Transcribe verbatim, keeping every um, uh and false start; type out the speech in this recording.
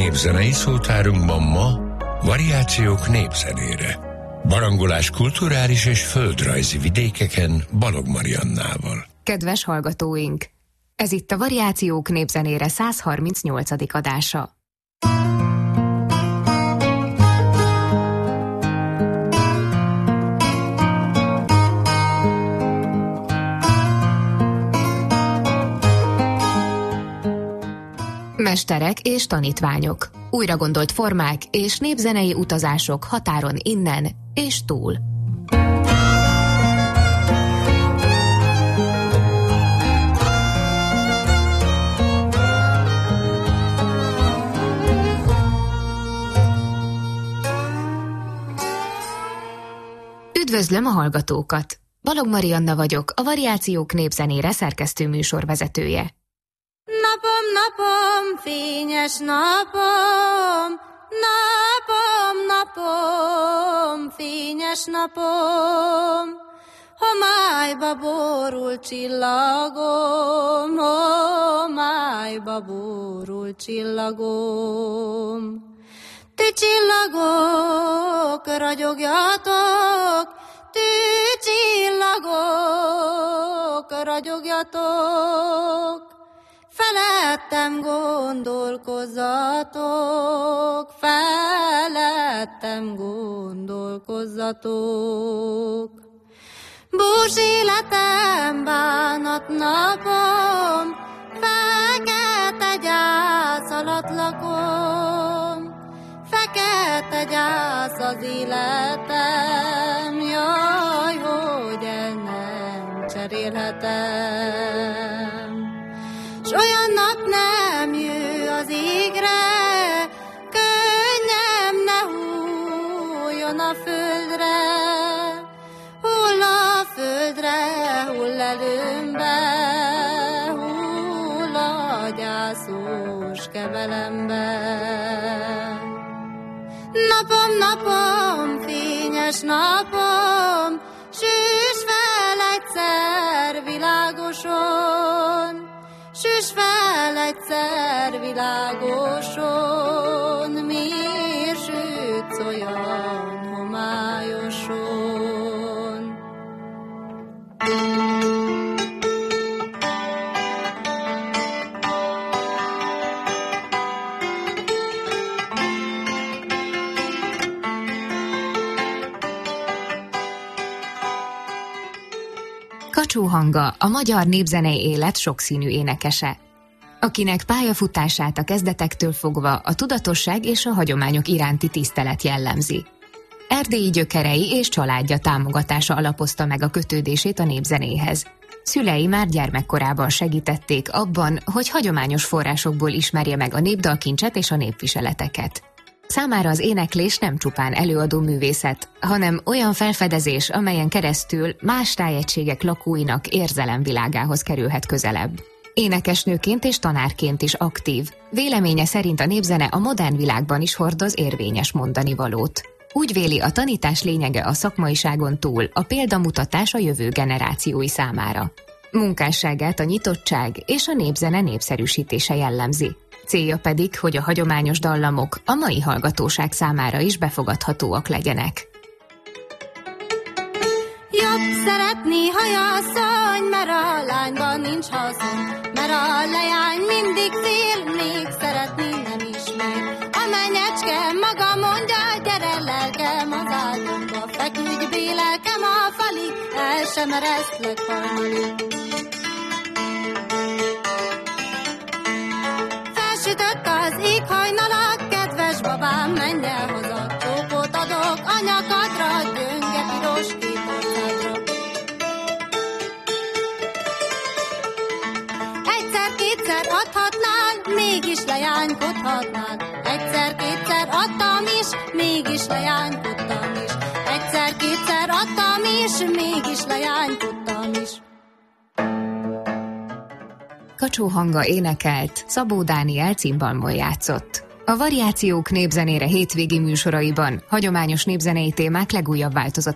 Népzenei szótárunkban ma variációk népzenére. Barangolás kulturális és földrajzi vidékeken Balogh Mariannával. Kedves hallgatóink! Ez itt a Variációk népzenére száz harmincnyolcadik adása. Mesterek és tanítványok, újragondolt formák és népzenei utazások határon innen és túl. Üdvözlöm a hallgatókat! Balogh Marianna vagyok, a Variációk népzenére szerkesztő műsorvezetője. Napom, napom, fényes napom, napom, napom, fényes napom, homályba borul csillagom, homályba borul csillagom. Ti csillagok, ragyogjatok, ti csillagok, ragyogjatok, felettem gondolkozzatok, felettem gondolkozzatok. Bús életem, bánat napom, fekete gyász alatt lakom, fekete gyász az életem, jaj, hogy el nem cserélhetem. S olyan nap nem jő az égre, könnyem ne hulljon a földre, hull a földre, hull előmbe, hull a gyászos kevelembe. Napom, napom, fényes napom, süss fel egyszer világoson, süss fel egyszer világoson, miért sütsz olyan homályoson? Kacsó Hanga a magyar népzenei élet sokszínű énekese, akinek pályafutását a kezdetektől fogva a tudatosság és a hagyományok iránti tisztelet jellemzi. Erdélyi gyökerei és családja támogatása alapozta meg a kötődését a népzenéhez. Szülei már gyermekkorában segítették abban, hogy hagyományos forrásokból ismerje meg a népdalkincset és a népviseleteket. Számára az éneklés nem csupán előadó művészet, hanem olyan felfedezés, amelyen keresztül más tájegységek lakóinak érzelemvilágához kerülhet közelebb. Énekesnőként és tanárként is aktív. Véleménye szerint a népzene a modern világban is hordoz érvényes mondanivalót. Úgy véli, a tanítás lényege a szakmaiságon túl a példamutatás a jövő generációi számára. Munkásságát a nyitottság és a népzene népszerűsítése jellemzi. Célja pedig, hogy a hagyományos dallamok a mai hallgatóság számára is befogadhatóak legyenek. Jobb szeretni hajasszony, mert a lányban nincs haszon, mert a leány mindig fél, még szeretni nem ismer. A menyecske maga mondja, gyere lelkem az ágyomba, feküdj bélelkem a falig, el sem eresztlek hajnalig. Felsütött az éghajnalak, kedves babám, menj el haza, csókot adok a nyakadra, gyönge piros két orcádra. Egyszer-kétszer adhatnál, mégis leánykodhatnál, egyszer-kétszer adtam is, mégis leánykodtam is, egyszer-kétszer adtam is, mégis leánykodtam is. Kacsó Hanga énekelt, Szabó Dániel cimbalmon játszott. A Variációk népzenére hétvégi műsoraiban hagyományos népzenei témák legújabb változatai